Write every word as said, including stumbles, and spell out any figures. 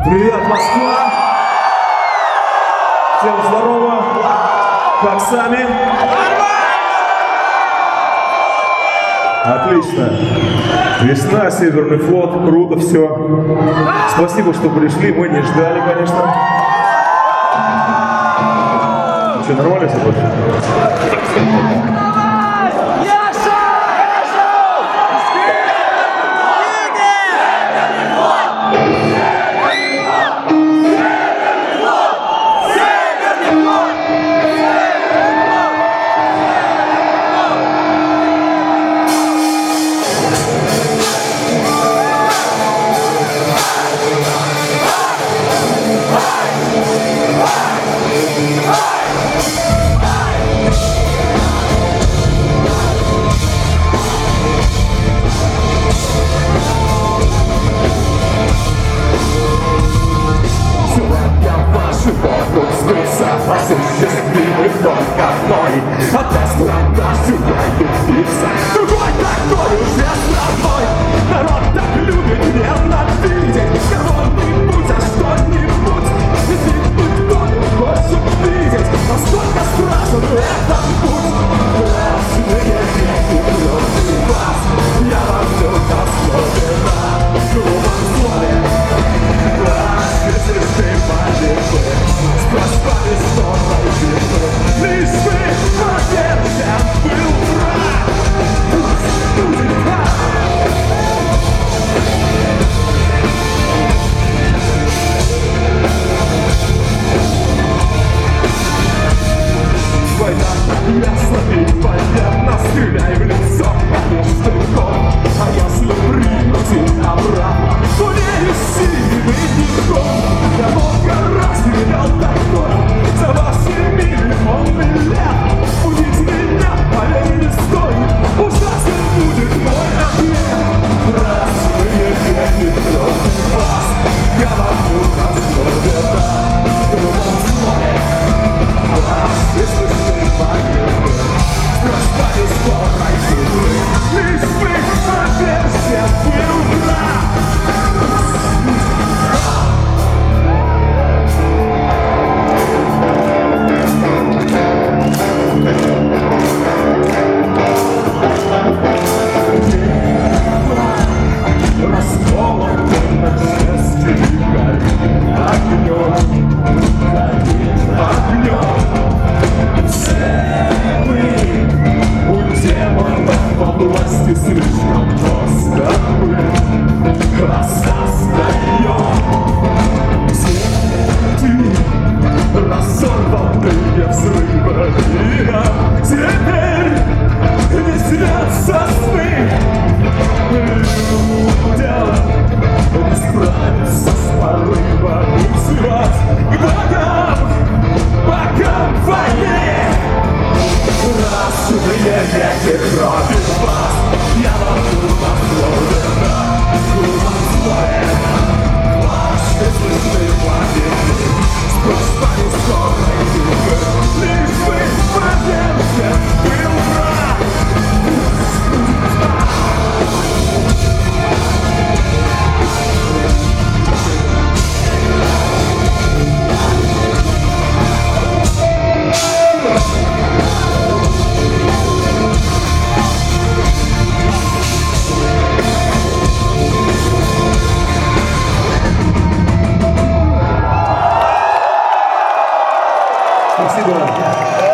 Привет, Москва! Всем здорово! Как сами? Отлично! Весна, Северный флот, круто все. Спасибо, что пришли, мы не ждали, конечно. Что, нормально все больше? Счастливый только одной. Одна страна сюда любится, другой такой уже страной. Народ так любит ненавидеть кого-нибудь, а что-нибудь. Если кто-то хочет видеть, насколько страшен этот путь. Красные реки против вас, я вам все дословно. В грубом слове, если ты погибы, спросали, что лишь бы повержен был враг. Война так ясно и понятно, стреляй в лицо пустяком. А если принудить обратно, то не сильный ником. Я много раз стрелял такое за восемь миллионов лет. Будить меня, поверь, не стоит, ужасен будет мой ответ. Красные реки против вас, я могу расслабиться. В другом слове, вас, если ты погиб, страшная скорой судьбы, лишь бы повержен был враг. Расколотый на части, горит огнем, горит огнем. Все мы у демонов во власти слишком просто мы рассознаем сети, разорванные взрывы. Теперь не снятся сны людям, не справиться с порывами взрывать к богам, богам войны. Красные реки против вас, я могу пословно, грубом слове. Ваш, если ты погиб, спускай скорой губы, лишь бы повержен был враг. Спасибо.